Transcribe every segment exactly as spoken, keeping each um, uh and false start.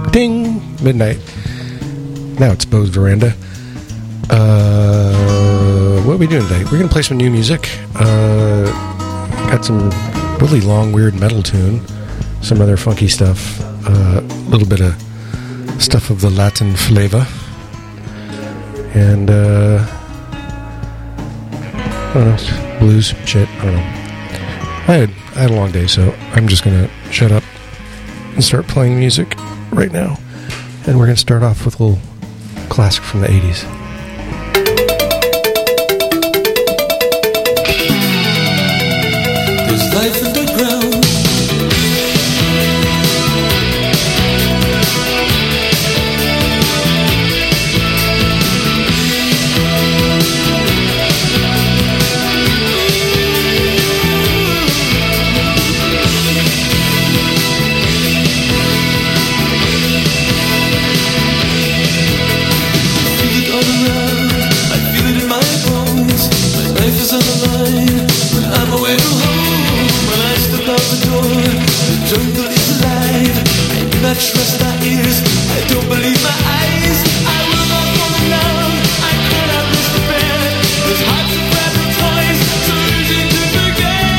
Ding! Midnight. Now it's Bo's Veranda. Uh, what are we doing today? We're going to play some new music. Uh, got some really long, weird metal tune. Some other funky stuff. A uh, little bit of stuff of the Latin flavor. And, uh, I don't know, blues, shit, I don't know. I had, I had a long day, so I'm just going to shut up and start playing music right now. And we're going to start off with a little classic from the eighties. There's life underground. I trust my ears, I don't believe my eyes. I will not fall in love, I cannot despair. There's hearts of fragile toys, so easy to forget.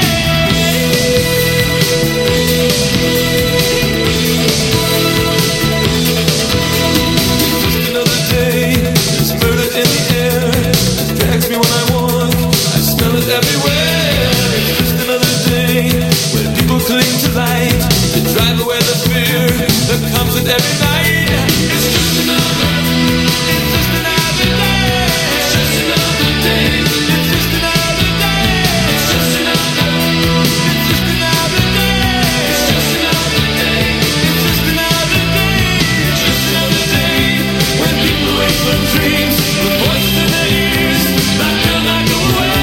Just another day, there's murder in the air. It drags me when I walk, I smell it everywhere. It's just another day, where people cling to light to drive away the fear that comes with every night. It's just another, it's just another day. It's just another day. It's just another day. It's just another, it's just another day. It's just another day. It's just another day. It's just another day when people wait for dreams with voices in their ears that will not go away.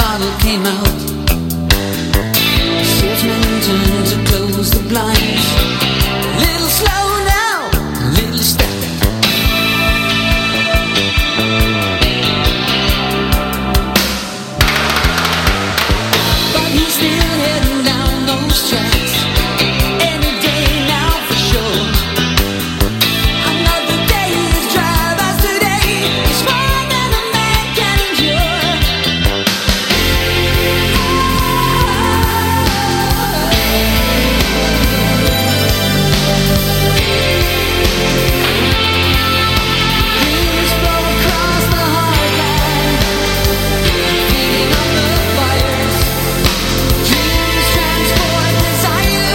bottle came out. The salesman turned to close the blinds. A little slow now, a little step. But he's still heading down those tracks. Any day now for sure. Another day's drive as today is more than a man can endure. Dreams flow across the hard line, feeding on the fires. Dreams transport desire.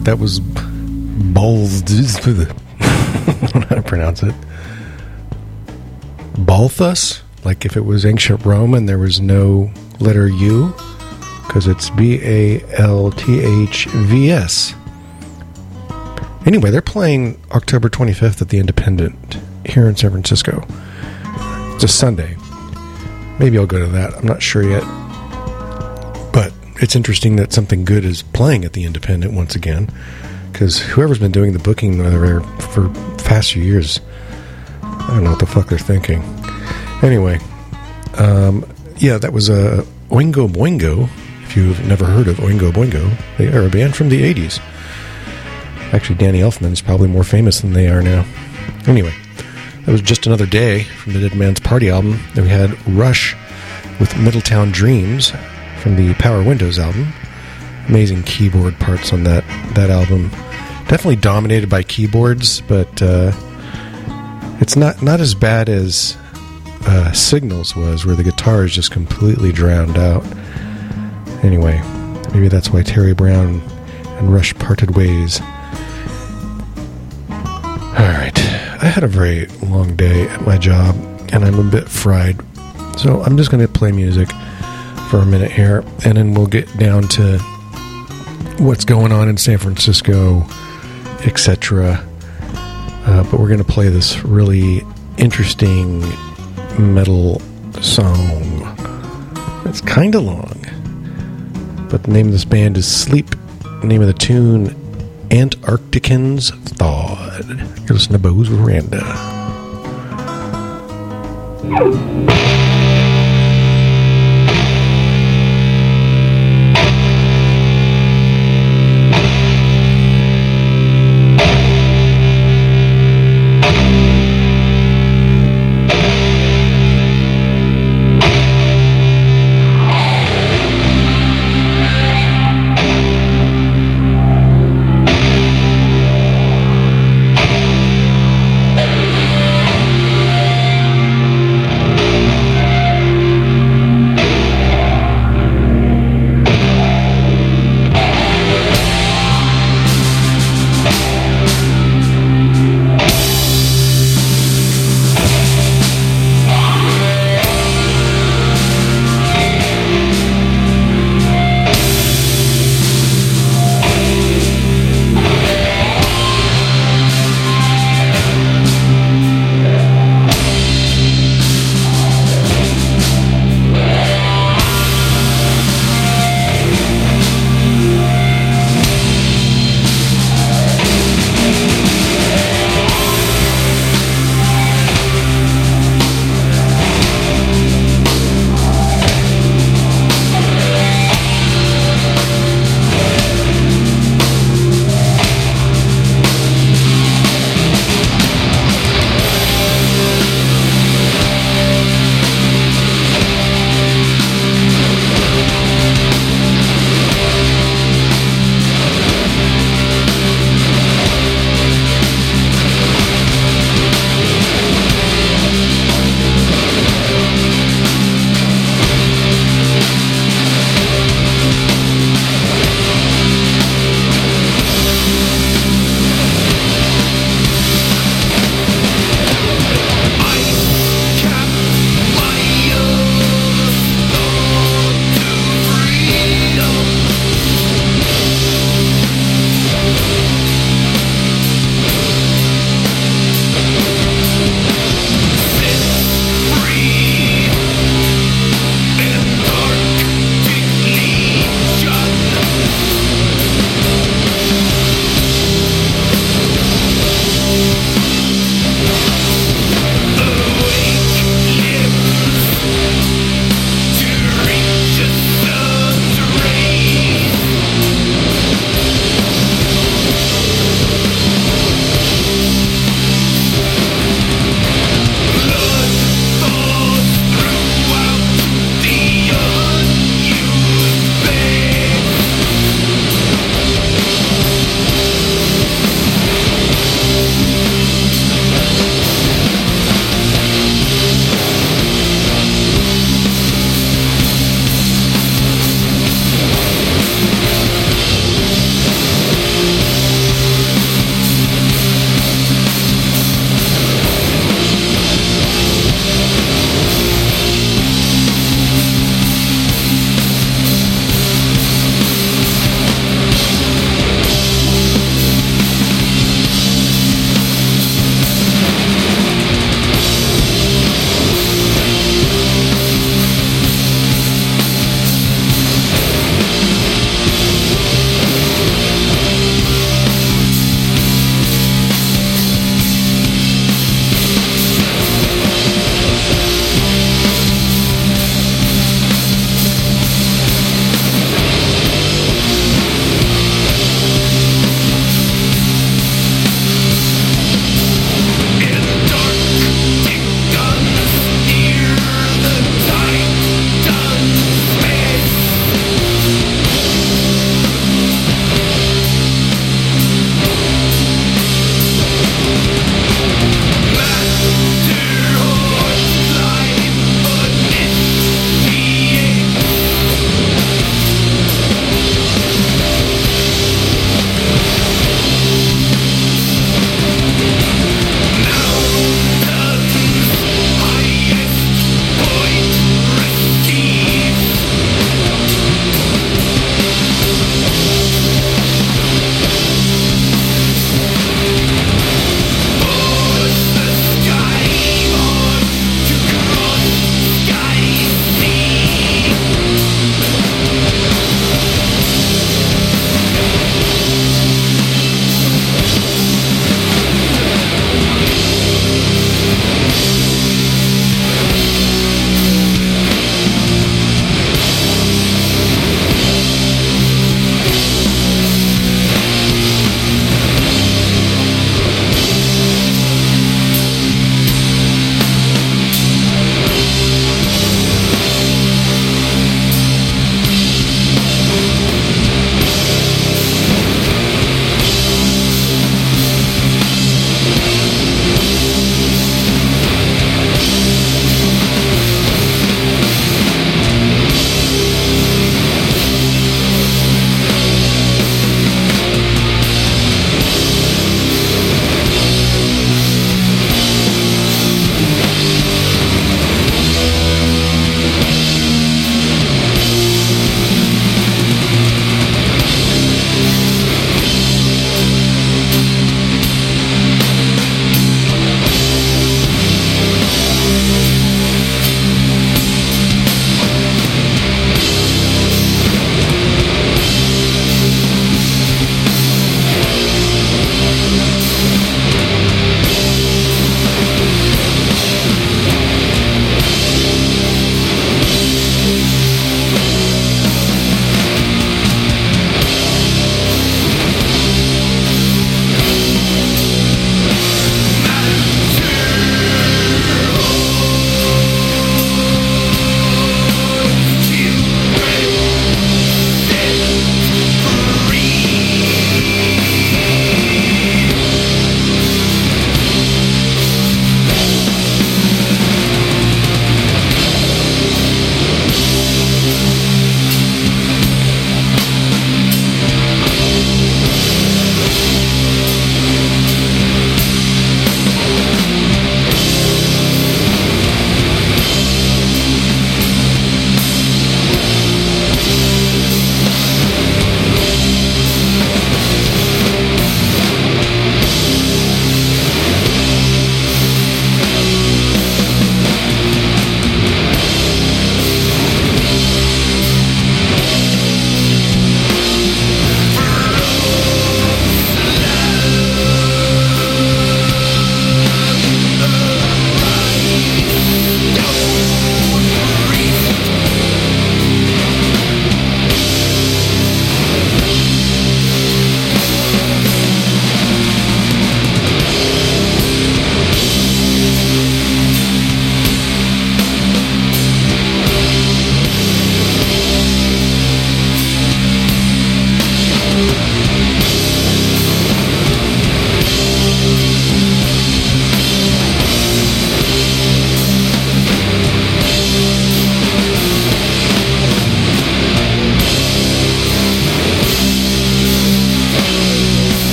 right, that was Balls. I don't know how to pronounce it. Balthus? Like if it was ancient Rome and there was no letter U? Because it's B A L T H V S. Anyway, they're playing October twenty-fifth at the Independent here in San Francisco. It's a Sunday. Maybe I'll go to that. I'm not sure yet. But it's interesting that something good is playing at the Independent once again. Because whoever's been doing the booking there for the past few years, I don't know what the fuck they're thinking. Anyway, um, yeah, that was uh, Oingo Boingo. If you've never heard of Oingo Boingo, they are a band from the eighties. Actually, Danny Elfman's probably more famous than they are now. Anyway, that was Just Another Day from the Dead Man's Party album. Then we had Rush with Middletown Dreams from the Power Windows album. Amazing keyboard parts on that, that album. Definitely dominated by keyboards, but uh, it's not, not as bad as uh, Signals was, where the guitar is just completely drowned out. Anyway, maybe that's why Terry Brown and Rush parted ways. Alright, I had a very long day at my job, and I'm a bit fried. So I'm just going to play music for a minute here, and then we'll get down to what's going on in San Francisco, et cetera. Uh, but we're going to play this really interesting metal song. It's kind of long, but the name of this band is Sleep. The name of the tune, Antarcticans Thawed. You're listening to Bo's Veranda. Thank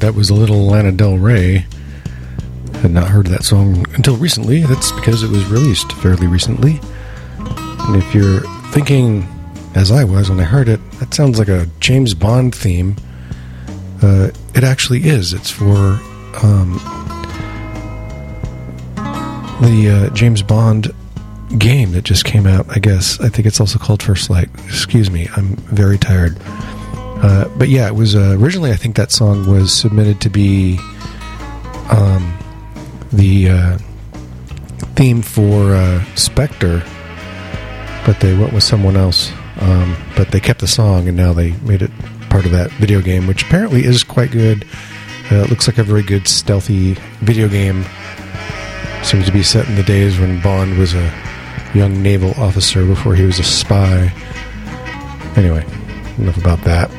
that was a little Lana Del Rey. Had not heard of that song until recently. That's because it was released fairly recently. And if you're thinking, as I was when I heard it, that sounds like a James Bond theme, uh, it actually is. It's for um, the uh, James Bond game that just came out, I guess. I think it's also called First Light. Excuse me, I'm very tired. Uh, but yeah, it was uh, originally, I think that song was submitted to be um, the uh, theme for uh, Spectre, but they went with someone else. Um, but they kept the song, and now they made it part of that video game, which apparently is quite good. Uh, it looks like a very good stealthy video game. Seems to be set in the days when Bond was a young naval officer before he was a spy. Anyway, enough about that.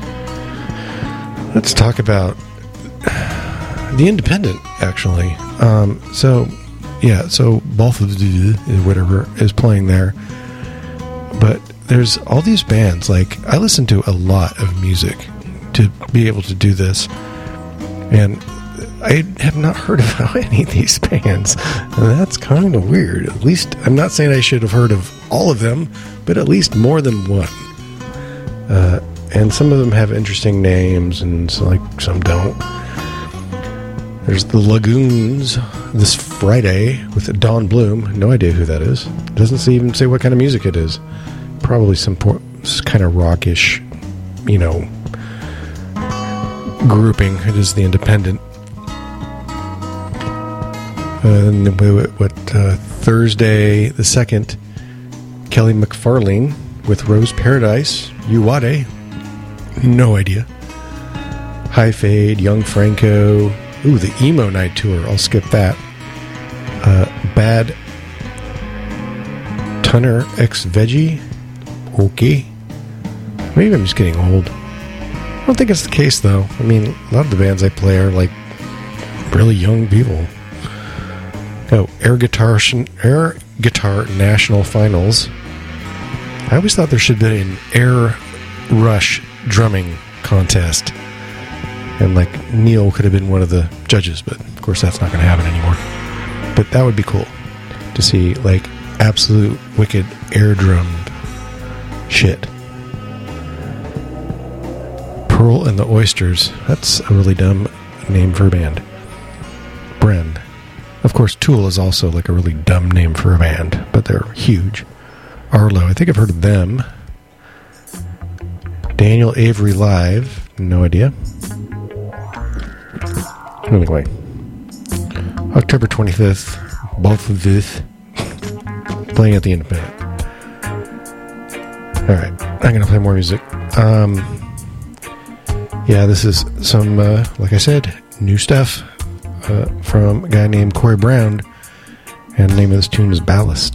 Let's talk about The Independent, actually. Um, so, yeah, so both of the whatever is playing there. But there's all these bands. Like, I listen to a lot of music to be able to do this. And I have not heard about any of these bands. And that's kind of weird. At least, I'm not saying I should have heard of all of them, but at least more than one. Uh, and some of them have interesting names, and so, like, some don't. There's the Lagoons this Friday with Dawn Bloom. No idea who that is. Doesn't even say what kind of music it is. Probably some por- kind of rockish, you know, grouping. It is The Independent. And what uh, Thursday the second, Kelly McFarlane with Rose Paradise, Uwade, no idea. High Fade, Young Franco. Ooh, the Emo Night Tour. I'll skip that. Uh, Bad Tunner X Veggie. Okay. Maybe I'm just getting old. I don't think it's the case, though. I mean, a lot of the bands I play are like really young people. Oh, Air Guitar, Air Guitar National Finals. I always thought there should be an Air Rush drumming contest. And, like, Neil could have been one of the judges, but, of course, that's not going to happen anymore. But that would be cool to see, like, absolute wicked air drummed shit. Pearl and the Oysters. That's a really dumb name for a band. Bren. Of course, Tool is also, like, a really dumb name for a band, but they're huge. Arlo. I think I've heard of them. Daniel Avery Live. No idea. Anyway, October twenty-fifth, both of this playing at the Independent. Alright, I'm going to play more music. Um, yeah, this is some, uh, like I said, new stuff uh, from a guy named Corey Brown, and the name of this tune is Ballast.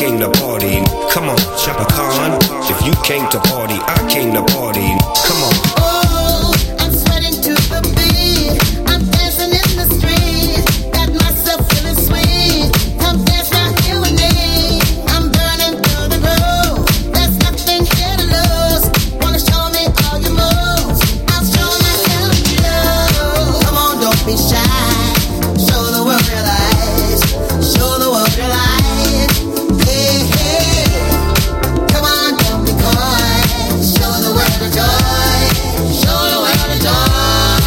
came to party. Come on, Chaka Khan. If you came to party, I came to party. Come on. Oh, I'm sweating to the beat. I'm dancing in the street. Got myself feeling sweet. Come dance right here with me. I'm burning through the groove. There's nothing here to lose. Wanna show me all your moves? I'll show myself you. Come on, don't be shy. Show the world your lies. Show the world your lies. Hey, hey. Come on, don't be coy. Show the world the joy. Show the world the joy.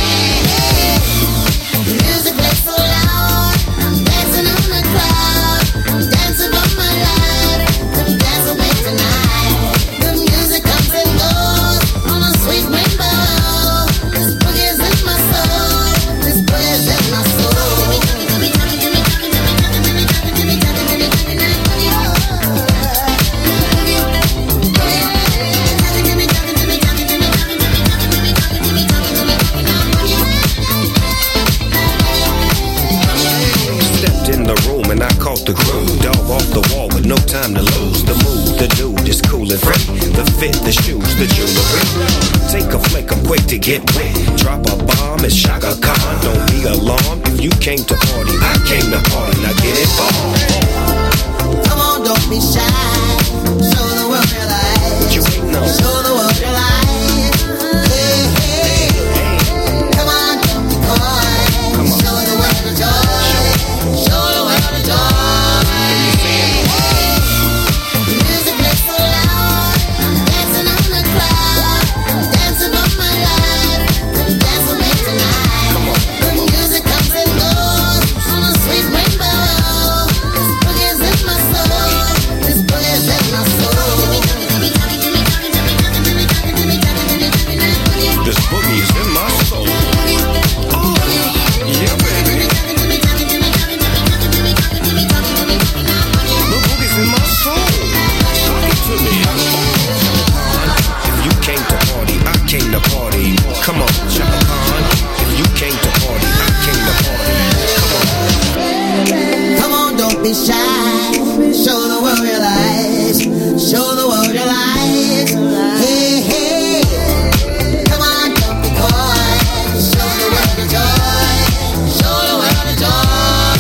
The music plays so loud. I'm dancing on the crowd. I'm dancing for my life. Come dance with me tonight. The music comes and goes on a sweet rainbow. This boogie is in my soul. This boogie is in my soul. Stepped in the room and I caught the groove. Dog off the wall with no time to lose. The move, the dude is cool and free. The fit, the shoes, the jewelry. Take a flick, I'm quick to get wet. Drop a bomb, it's Chaka Khan. Don't be alarmed if you came to party. I came to party, now get it on. Come on, don't be shy. Show the world your light. What you waiting on? Show the world your light. Hey, hey. Come on, don't be coy. Show the world the joy. Show the world the joy. The music plays so loud. I'm dancing on the crowd. I'm dancing for my life. Come dance with me tonight. The music comes and goes on a sweet rainbow. This boogie is in my soul. This boogie is in my soul. This boogie is in my soul. Oh, yeah, baby. The boogie's in my soul. Talk it to me. If you came to party, I came to party. Come on, Chaka Khan. If you came to party, I came to party. Come on. Come on, don't be shy. Show the world your lies. Show the world your lies. Hey, hey. Come on, don't be coy. Show the world the joy. Show the world the joy.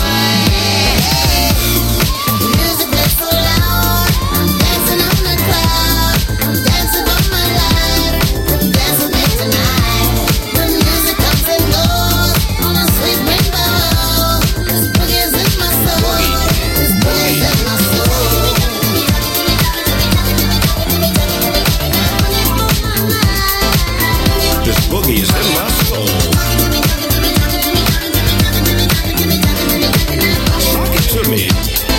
The music plays so loud. I'm dancing on the crowd. I'm dancing for my life. Come dance with me tonight. The music comes and goes on a sweet rainbow. This boogie is in my soul. This boogie is in my soul. This boogie is in my soul. Talk it to me.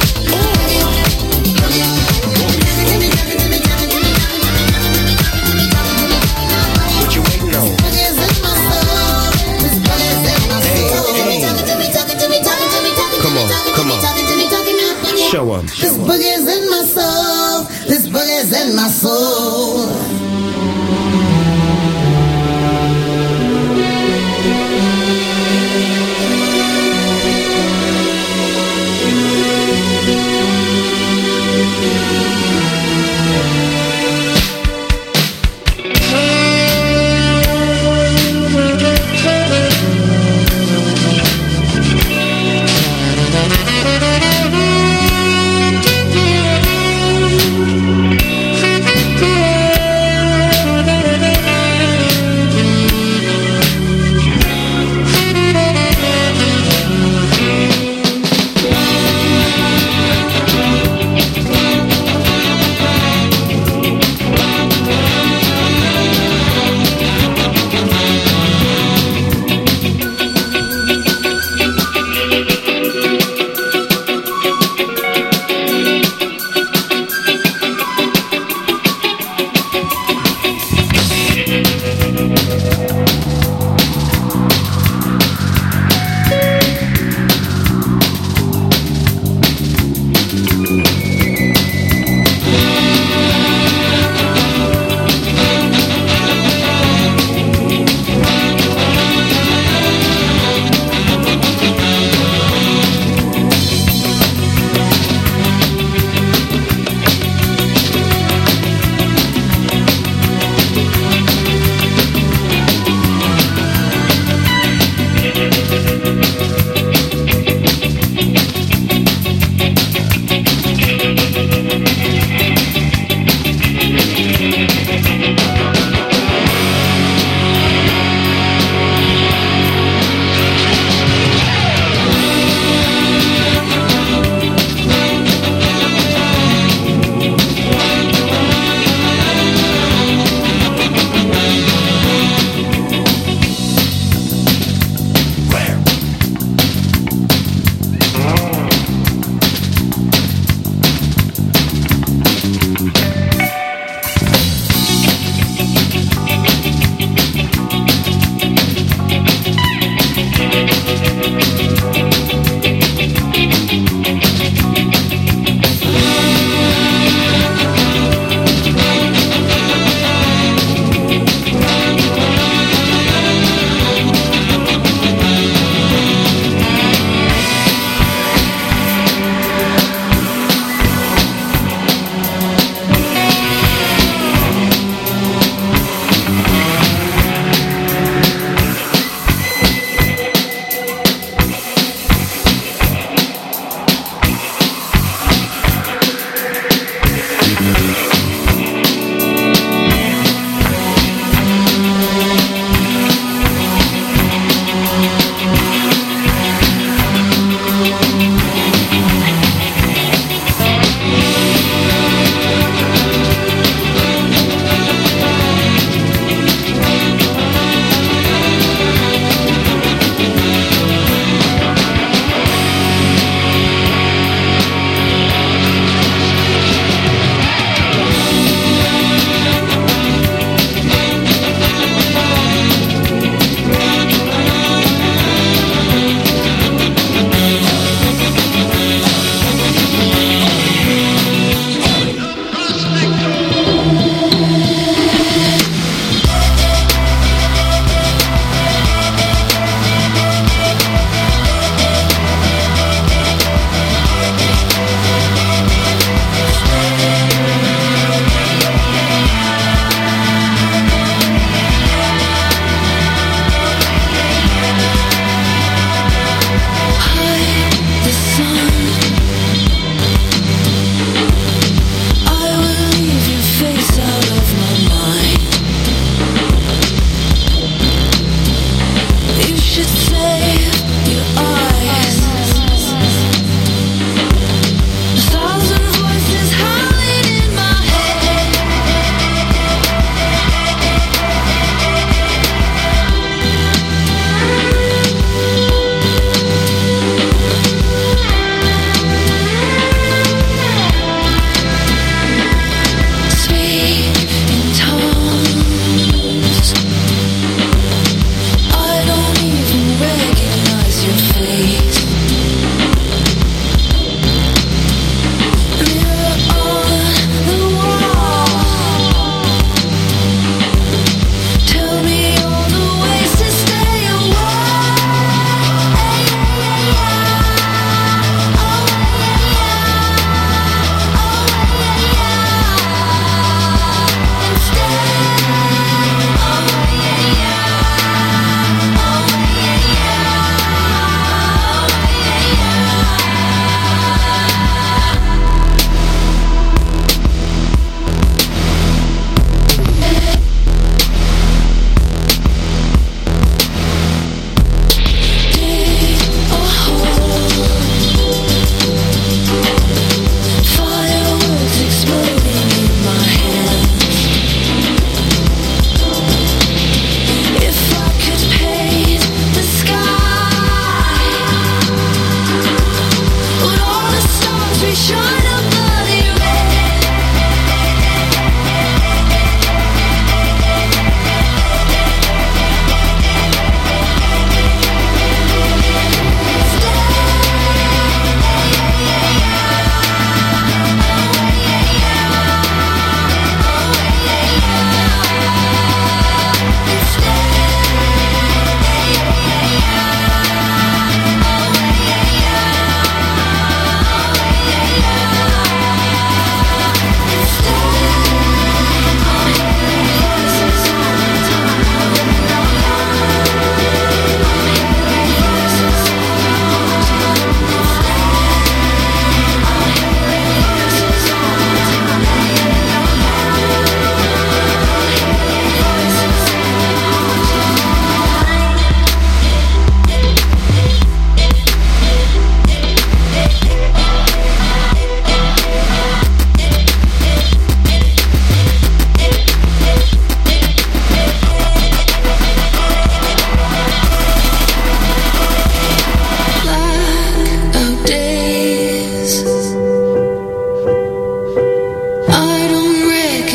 What you waiting on? Boogie is in my soul. This boogie is in my soul. Hey, come on, come on. Show 'em. This boogie is in my soul. This boogie is in my soul.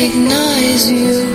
recognize you.